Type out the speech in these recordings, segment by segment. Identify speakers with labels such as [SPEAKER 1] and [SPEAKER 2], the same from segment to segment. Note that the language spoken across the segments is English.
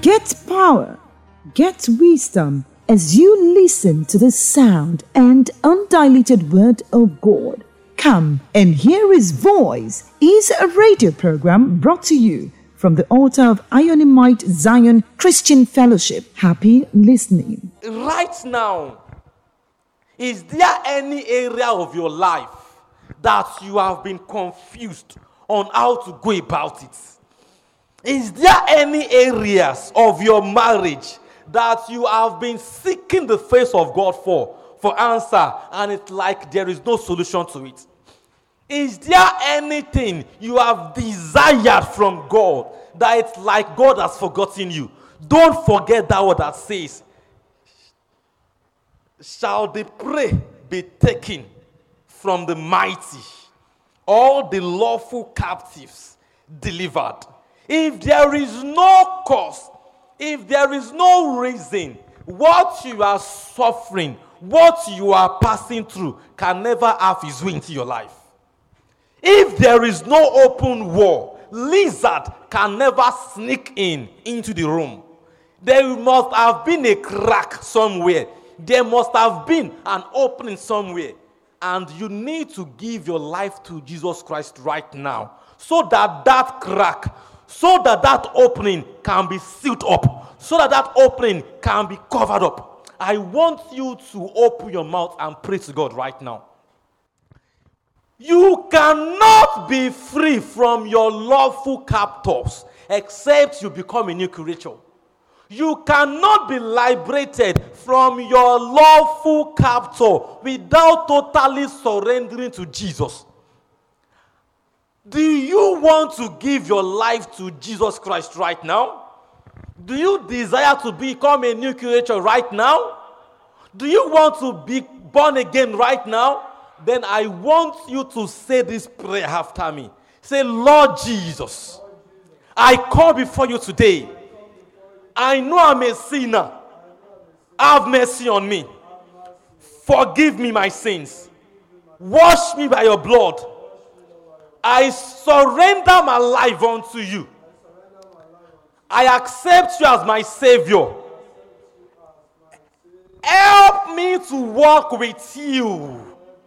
[SPEAKER 1] Get power, get wisdom as you listen to the sound and undiluted word of God. Come and hear His voice is a radio program brought to you from the altar of Ionimite Zion Christian Fellowship. Happy listening.
[SPEAKER 2] Right now, is there any area of your life that you have been confused on how to go about it? Is there any areas of your marriage that you have been seeking the face of God for answer, and it's like there is no solution to it? Is there anything you have desired from God that it's like God has forgotten you? Don't forget that word that says, shall the prey be taken from the mighty, all the lawful captives delivered? If there is no cause, if there is no reason, what you are suffering, what you are passing through can never have its way into your life. If there is no open war, lizard can never sneak into the room. There must have been a crack somewhere. There must have been an opening somewhere. And you need to give your life to Jesus Christ right now, so that that crack, so that that opening can be sealed up, so that that opening can be covered up. I want you to open your mouth and pray to God right now. You cannot be free from your lawful captors except you become a new creature. You cannot be liberated from your lawful captor without totally surrendering to Jesus. Do you want to give your life to Jesus Christ right now? Do you desire to become a new creature right now? Do you want to be born again right now? Then I want you to say this prayer after me. Say, Lord Jesus, I come before you today. I know I'm a sinner. Have mercy on me. Forgive me my sins. Wash me by your blood. I surrender my life unto you. I accept you as my Savior. Help me to walk with you.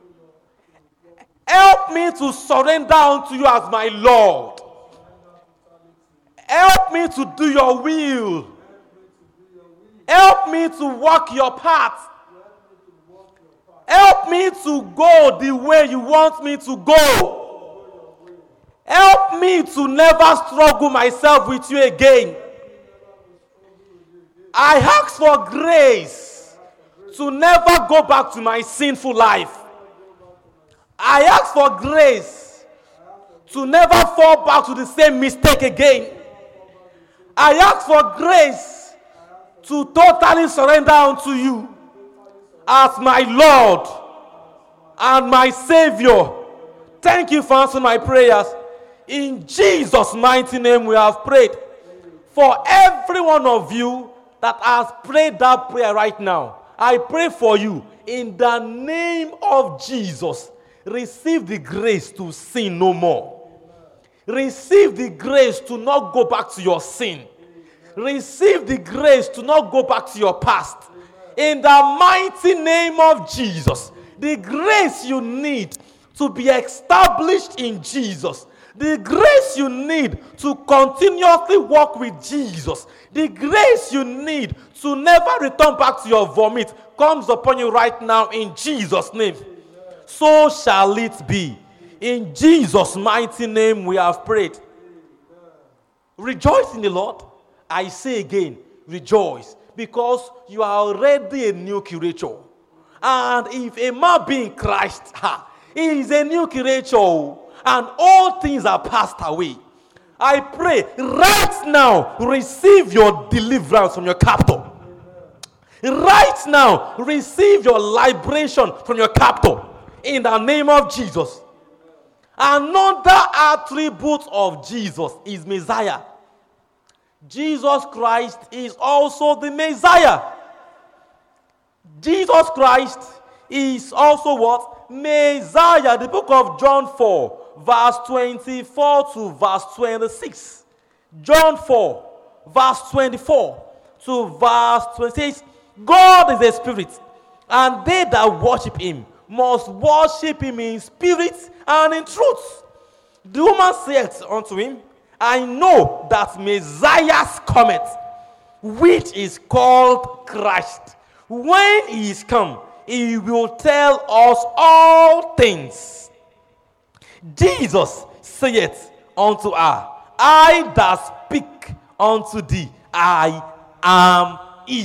[SPEAKER 2] Help me to surrender unto you as my Lord. Help me to do your will. Help me to walk your path. Help me to go the way you want me to go. Help me to never struggle myself with you again. I ask for grace to never go back to my sinful life. I ask for grace to never fall back to the same mistake again. I ask for grace to totally surrender unto you as my Lord and my Savior. Thank you for answering my prayers. In Jesus' mighty name we have prayed. For every one of you that has prayed that prayer right now, I pray for you in the name of Jesus. Receive the grace to sin no more. Receive the grace to not go back to your sin. Receive the grace to not go back to your past. In the mighty name of Jesus, the grace you need to be established in Jesus, the grace you need to continuously walk with Jesus, the grace you need to never return back to your vomit comes upon you right now in Jesus' name. So shall it be. In Jesus' mighty name we have prayed. Rejoice in the Lord. I say again, rejoice, because you are already a new creature. And if a man be in Christ, he is a new creature, and all things are passed away. I pray right now, receive your deliverance from your captor. Right now, receive your liberation from your captor. In the name of Jesus. Another attribute of Jesus is Messiah. Jesus Christ is also the Messiah. Jesus Christ is also what? Messiah. The book of John 4, verse 24 to verse 26. John 4, verse 24 to verse 26. God is a spirit, and they that worship him must worship him in spirit and in truth. The woman said unto him, I know that Messiah cometh, which is called Christ. When he is come, he will tell us all things. Jesus saith unto her, I that speak unto thee, I am he.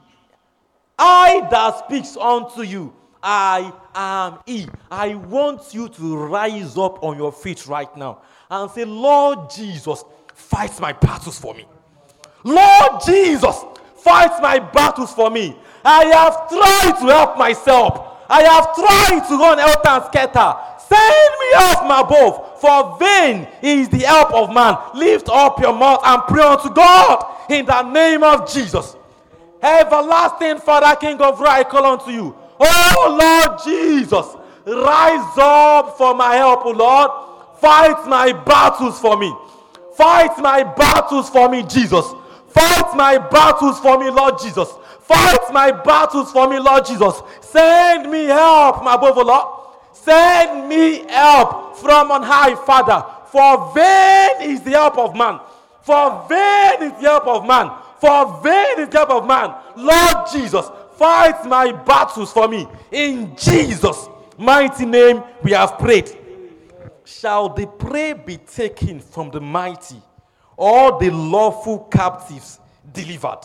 [SPEAKER 2] I that speaks unto you, I am he. I want you to rise up on your feet right now and say, Lord Jesus, fight my battles for me. Lord Jesus, fight my battles for me. I have tried to help myself. I have tried to run helter and scatter. Send me help from above, for vain is the help of man. Lift up your mouth and pray unto God in the name of Jesus. Everlasting Father, King of Right, I call unto you. Oh Lord Jesus, rise up for my help, O Lord. Fight my battles for me. Fight my battles for me, Jesus. Fight my battles for me, Lord Jesus. Fight my battles for me, Lord Jesus. Send me help from above, O Lord. Send me help from on high, Father. For vain is the help of man. For vain is the help of man. For vain is the help of man. Lord Jesus, fight my battles for me. In Jesus' mighty name we have prayed. Shall the prey be taken from the mighty, or the lawful captives delivered?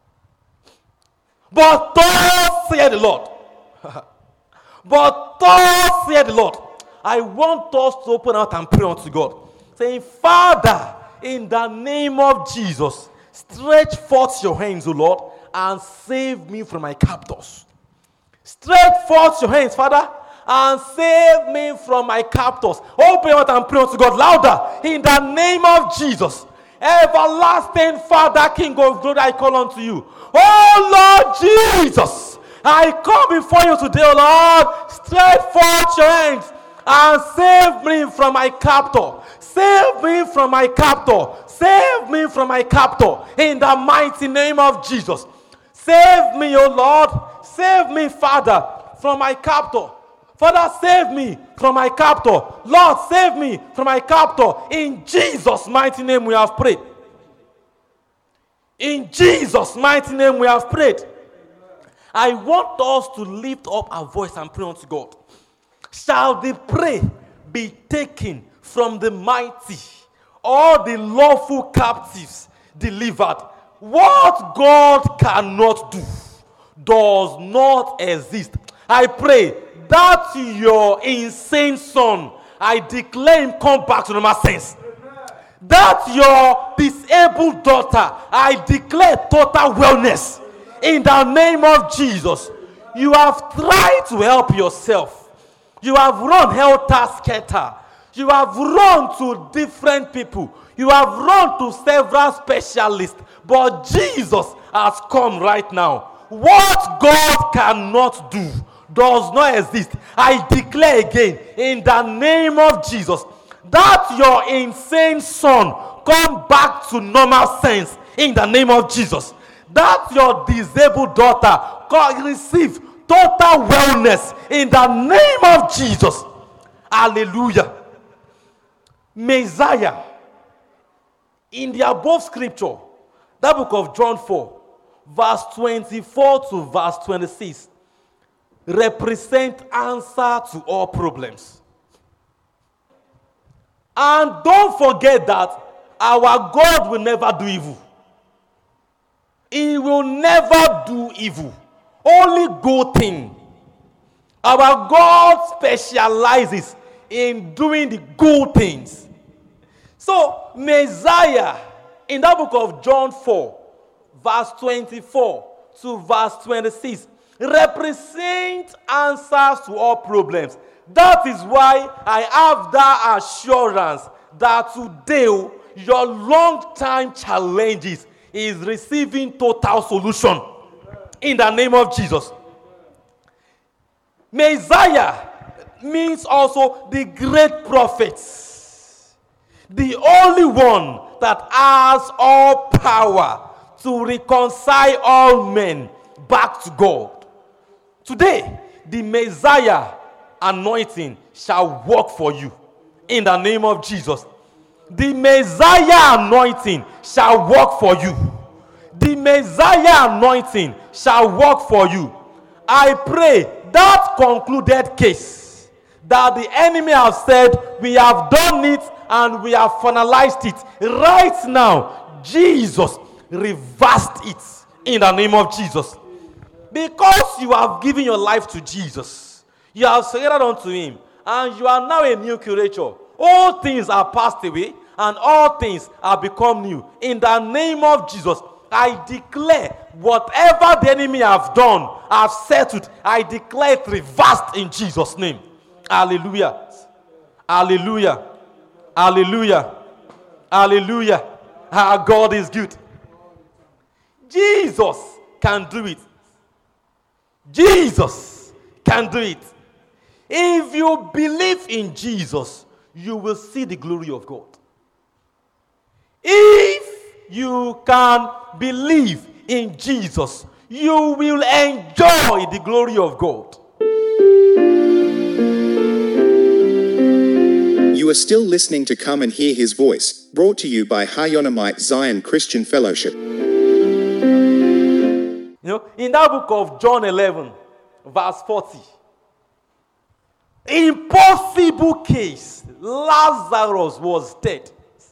[SPEAKER 2] But thus saith the Lord. But thus saith the Lord. I want us to open out and pray unto God, saying, Father, in the name of Jesus, stretch forth your hands, O Lord, and save me from my captors. Stretch forth your hands, Father, and save me from my captors. Open out and pray unto God louder. In the name of Jesus, everlasting Father, King of glory, I call unto you. Oh Lord Jesus, I come before you today, O Lord. Stretch forth your hands and save me from my captor. Save me from my captor. Save me from my captor. In the mighty name of Jesus. Save me, O Lord. Save me, Father, from my captor. Father, save me from my captor. Lord, save me from my captor. In Jesus' mighty name we have prayed. In Jesus' mighty name we have prayed. I want us to lift up our voice and pray unto God. Shall the prey be taken from the mighty, or the lawful captives delivered? What God cannot do does not exist. I pray that your insane son, I declare him come back to normal sense. That your disabled daughter, I declare total wellness. In the name of Jesus. You have tried to help yourself. You have run helter-skelter. You have run to different people. You have run to several specialists. But Jesus has come right now. What God cannot do does not exist. I declare again, in the name of Jesus, that your insane son come back to normal sense. In the name of Jesus. That your disabled daughter can receive total wellness in the name of Jesus. Hallelujah. Messiah, in the above scripture, that book of John 4, verse 24 to verse 26, represent answer to all problems. And don't forget that our God will never do evil. He will never do evil. Only good thing. Our God specializes in doing the good things. So, Messiah, in that book of John 4, verse 24 to verse 26, represent answers to all problems. That is why I have that assurance that today your long-time challenges is receiving total solution in the name of Jesus. Messiah means also the great prophet, the only one that has all power to reconcile all men back to God. Today, the Messiah anointing shall work for you in the name of Jesus. The Messiah anointing shall work for you. The Messiah anointing shall work for you. I pray that concluded case that the enemy has said, we have done it and we have finalized it. Right now, Jesus reversed it in the name of Jesus. Because you have given your life to Jesus, you have surrendered unto him, and you are now a new creature. All things are passed away, and all things are become new. In the name of Jesus, I declare whatever the enemy have done, have settled, I declare it reversed in Jesus' name. Hallelujah. Hallelujah. Hallelujah. Hallelujah. Our God is good. Jesus can do it. Jesus can do it. If you believe in Jesus, you will see the glory of God. If you can believe in Jesus, you will enjoy the glory of God.
[SPEAKER 3] You are still listening to Come and Hear His Voice, brought to you by Hayonamite Zion Christian Fellowship.
[SPEAKER 2] In that book of John 11, verse 40, impossible case, Lazarus was dead.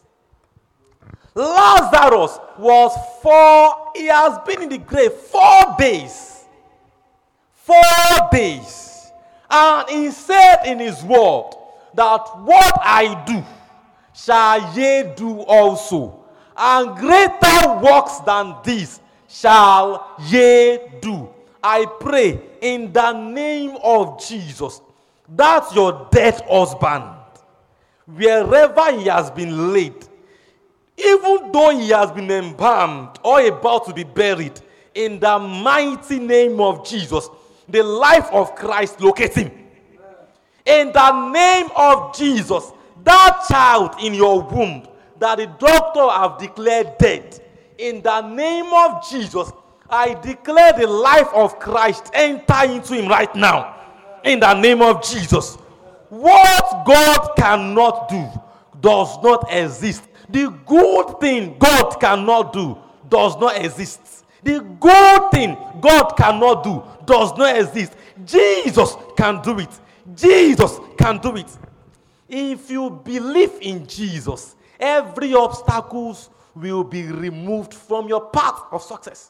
[SPEAKER 2] Lazarus he has been in the grave 4 days. 4 days. And he said in his word that what I do shall ye do also. And greater works than this shall ye do. I pray in the name of Jesus that your dead husband, wherever he has been laid, even though he has been embalmed or about to be buried, in the mighty name of Jesus, the life of Christ locate him. In the name of Jesus, that child in your womb that the doctor have declared dead, in the name of Jesus, I declare the life of Christ enter into him right now. In the name of Jesus. What God cannot do does not exist. The good thing God cannot do does not exist. The good thing God cannot do does not exist. Jesus can do it. Jesus can do it. If you believe in Jesus, every obstacles will be removed from your path of success.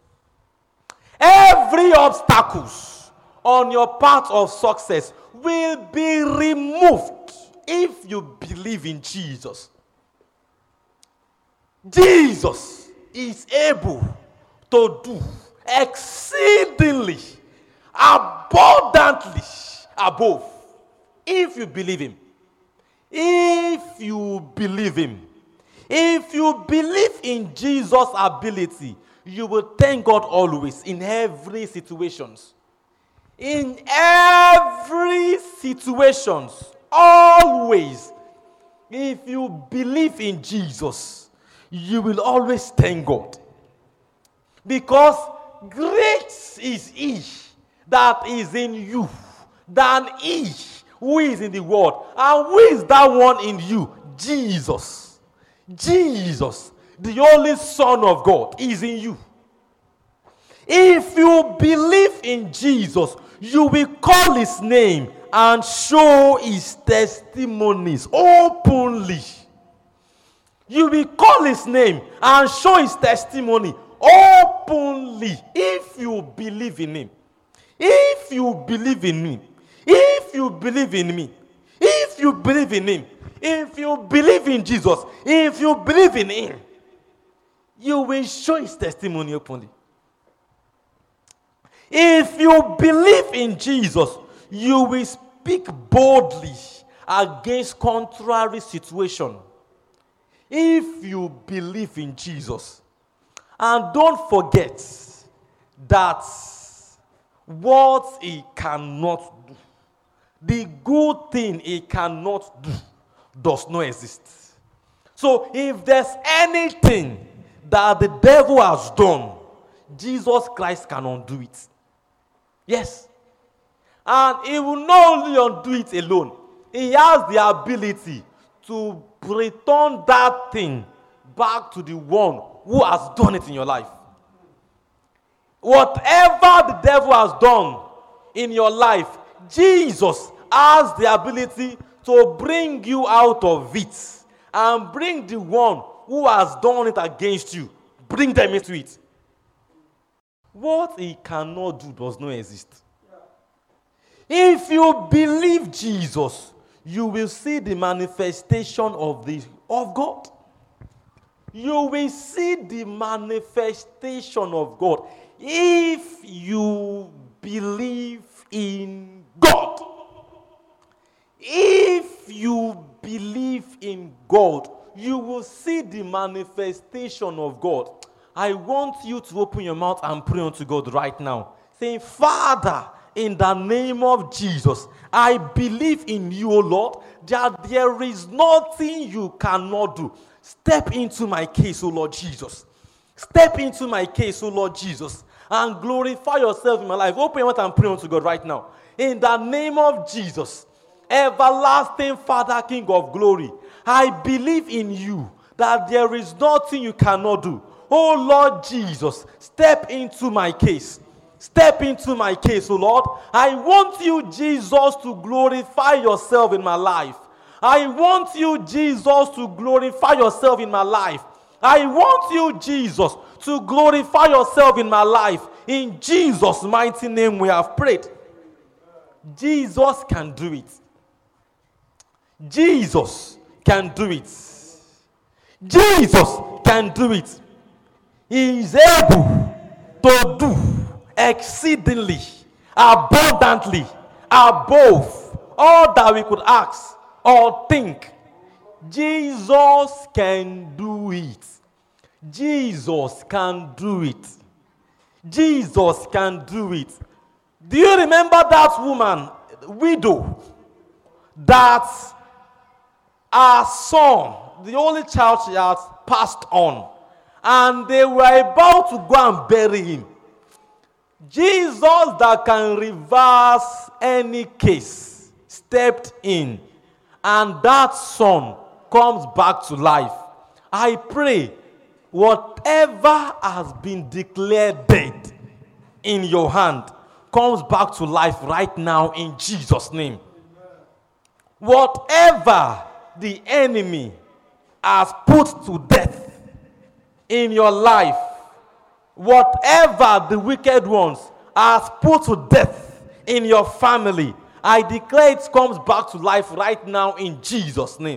[SPEAKER 2] Every obstacles on your path of success will be removed if you believe in Jesus. Jesus is able to do exceedingly, abundantly above, if you believe him. If you believe him. If you believe in Jesus' ability, you will thank God always in every situations. In every situations, always. If you believe in Jesus, you will always thank God. Because great is he that is in you than he who is in the world. And who is that one in you? Jesus. Jesus, the only Son of God, is in you. If you believe in Jesus, you will call his name and show his testimonies openly. You will call his name and show his testimony openly if you believe in him. If you believe in me. If you believe in me. If you believe in him. If you believe in Jesus. If you believe in him. You will show his testimony openly. If you believe in Jesus, you will speak boldly against contrary situation. If you believe in Jesus. And don't forget that what he cannot do, the good thing he cannot do, does not exist. So if there's anything that the devil has done, Jesus Christ can undo it. Yes. And he will not only undo it alone. He has the ability to return that thing back to the one who has done it in your life. Whatever the devil has done in your life, Jesus has the ability to bring you out of it and bring the one who has done it against you, bring them into it. What he cannot do does not exist. If you believe Jesus, you will see the manifestation of God. You will see the manifestation of God if you believe in God. If you believe in God, you will see the manifestation of God. I want you to open your mouth and pray unto God right now, saying, Father, in the name of Jesus, I believe in you, O Lord, that there is nothing you cannot do. Step into my case, O Lord Jesus. Step into my case, O Lord Jesus, and glorify yourself in my life. Open your mouth and pray unto God right now. In the name of Jesus, everlasting Father, King of glory, I believe in you that there is nothing you cannot do. Oh Lord Jesus, step into my case. Step into my case, oh Lord. I want you, Jesus, to glorify yourself in my life. I want you, Jesus, to glorify yourself in my life. I want you, Jesus, to glorify yourself in my life. In Jesus' mighty name we have prayed. Jesus can do it. Jesus can do it. Jesus can do it. He is able to do exceedingly, abundantly, above all that we could ask or think. Jesus can do it. Jesus can do it. Jesus can do it. Do you remember that woman, widow, that her son, the only child she had, passed on, and they were about to go and bury him? Jesus, that can reverse any case, stepped in, and that son comes back to life. I pray whatever has been declared dead in your hand comes back to life right now in Jesus' name. Whatever the enemy has put to death in your life, whatever the wicked ones has put to death in your family, I declare it comes back to life right now in Jesus' name.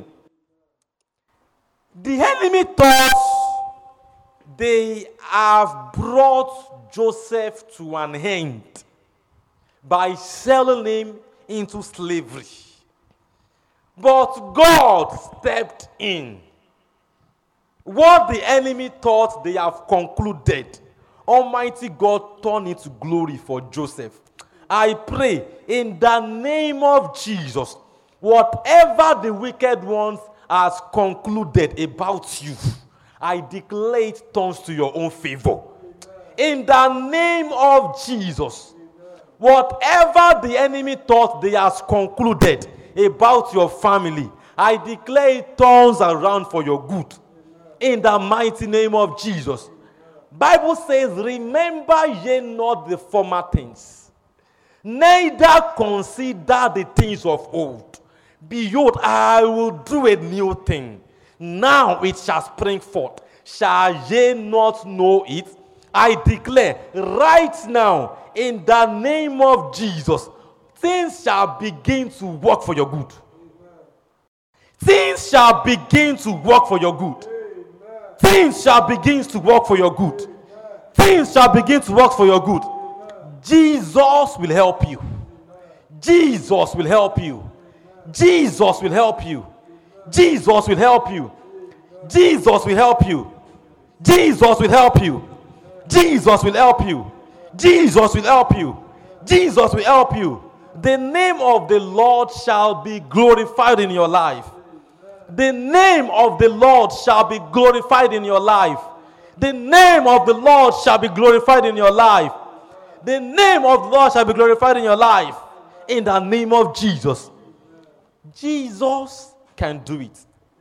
[SPEAKER 2] The enemy thought they have brought Joseph to an end by selling him into slavery. But God stepped in. What the enemy thought they have concluded, Almighty God turned it to glory for Joseph. I pray in the name of Jesus, whatever the wicked ones has concluded about you, I declare it turns to your own favor. In the name of Jesus, whatever the enemy thought they has concluded about your family, I declare it turns around for your good. In the mighty name of Jesus. Bible says, remember ye not the former things, neither consider the things of old. Behold, I will do a new thing. Now it shall spring forth. Shall ye not know it? I declare right now, in the name of Jesus, things shall begin to work for your good. Things shall begin to work for your good. Things shall begin to work for your good. Things shall begin to work for your good. Jesus will help you. Jesus will help you. Jesus will help you. Jesus will help you. Jesus will help you. Jesus will help you. Jesus will help you. Jesus will help you. Jesus will help you. The name of the Lord shall be glorified in your life. The name of the Lord shall be glorified in your life. The name of the Lord shall be glorified in your life. The name of the Lord shall be glorified in your life. In the name of Jesus. Jesus can do it.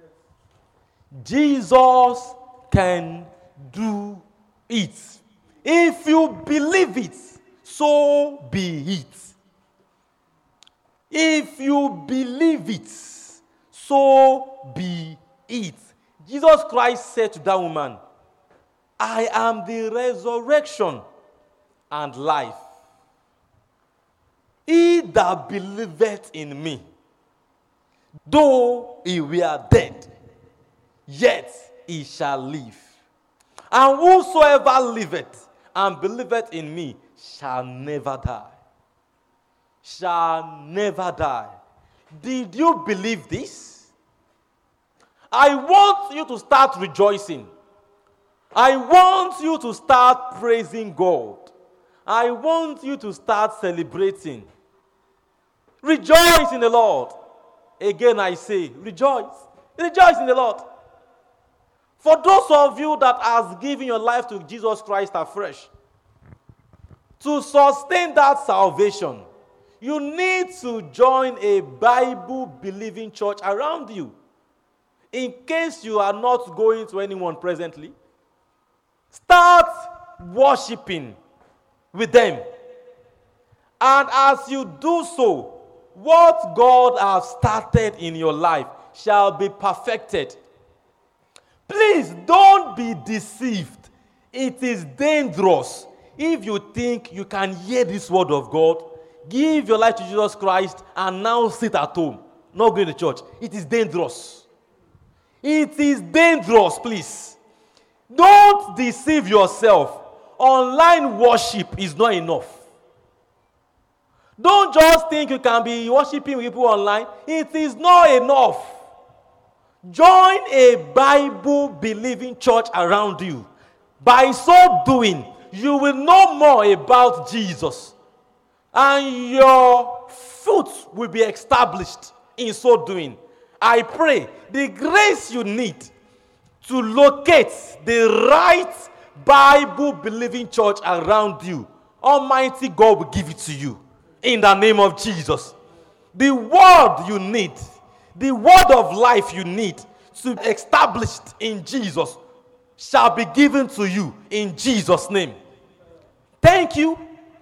[SPEAKER 2] Jesus can do it. If you believe it, so be it. If you believe it, so be it. Jesus Christ said to that woman, I am the resurrection and life. He that believeth in me, though he were dead, yet he shall live. And whosoever liveth and believeth in me shall never die. Shall never die. Did you believe this? I want you to start rejoicing. I want you to start praising God. I want you to start celebrating. Rejoice in the Lord. Again I say, rejoice. Rejoice in the Lord. For those of you that has given your life to Jesus Christ afresh, to sustain that salvation, you need to join a Bible-believing church around you. In case you are not going to anyone presently, start worshiping with them. And as you do so, what God has started in your life shall be perfected. Please don't be deceived. It is dangerous if you think you can hear this word of God, give your life to Jesus Christ, and now sit at home, not going to church. It is dangerous. It is dangerous, please. Don't deceive yourself. Online worship is not enough. Don't just think you can be worshiping people online. It is not enough. Join a Bible-believing church around you. By so doing, you will know more about Jesus. And your foot will be established in so doing. I pray the grace you need to locate the right Bible-believing church around you, Almighty God will give it to you. In the name of Jesus. The word you need, the word of life you need to be established in Jesus shall be given to you in Jesus' name. Thank you,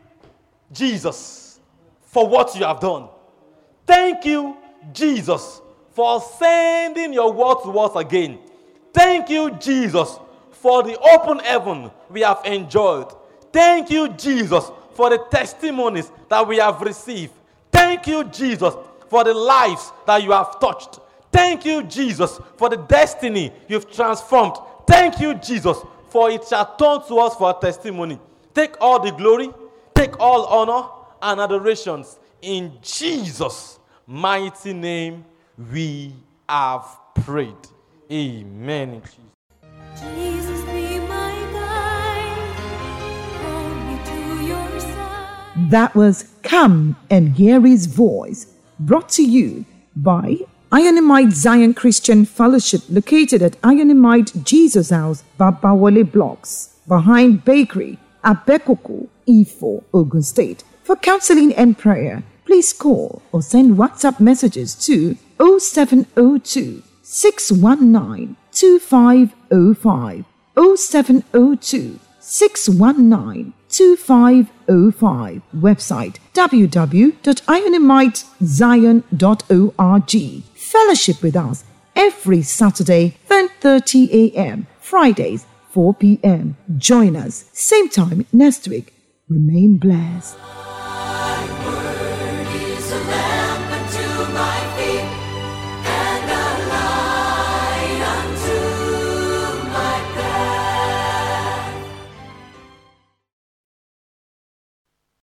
[SPEAKER 2] Jesus, for what you have done. Thank you, Jesus, for sending your word to us again. Thank you, Jesus, for the open heaven we have enjoyed. Thank you, Jesus, for the testimonies that we have received. Thank you, Jesus, for the lives that you have touched. Thank you, Jesus, for the destiny you've transformed. Thank you, Jesus, for it shall turn to us for a testimony. Take all the glory, take all honor and adorations. In Jesus' mighty name we have prayed. Amen.
[SPEAKER 4] Jesus, be my guide, hold me to your side.
[SPEAKER 1] That was Come and Hear His Voice, brought to you by Ionimite Zion Christian Fellowship, located at Ionimite Jesus House, Babawale Blocks, behind Bakery, Abekoko, Ifo, Ogun State. For counseling and prayer, please call or send WhatsApp messages to 0702 619 2505, 0702 619 2505. Website www.ionimitezion.org. Fellowship with us every Saturday 10:30 a.m. Fridays 4 p.m. Join us same time next week. Remain blessed.
[SPEAKER 4] Thy word is a lamp unto my